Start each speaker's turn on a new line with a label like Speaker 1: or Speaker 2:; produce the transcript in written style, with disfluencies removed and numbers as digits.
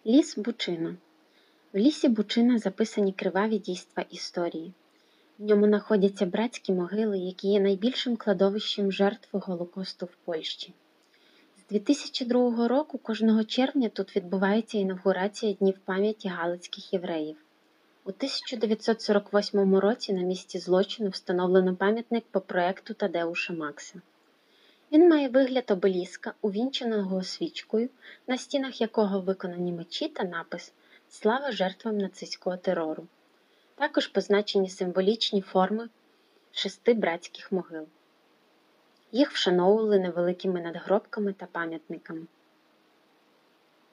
Speaker 1: Ліс Бучина. В лісі Бучина записані криваві дійства історії. В ньому знаходяться братські могили, які є найбільшим кладовищем жертв Голокосту в Польщі. З 2002 року кожного червня тут відбувається інавгурація Днів пам'яті галицьких євреїв. У 1948 році на місці злочину встановлено пам'ятник по проекту Тадеуша Макса. Він має вигляд обеліска, увінченого свічкою, на стінах якого виконані мечі та напис «Слава жертвам нацистського терору». Також позначені символічні форми 6 братських могил. Їх вшановували невеликими надгробками та пам'ятниками.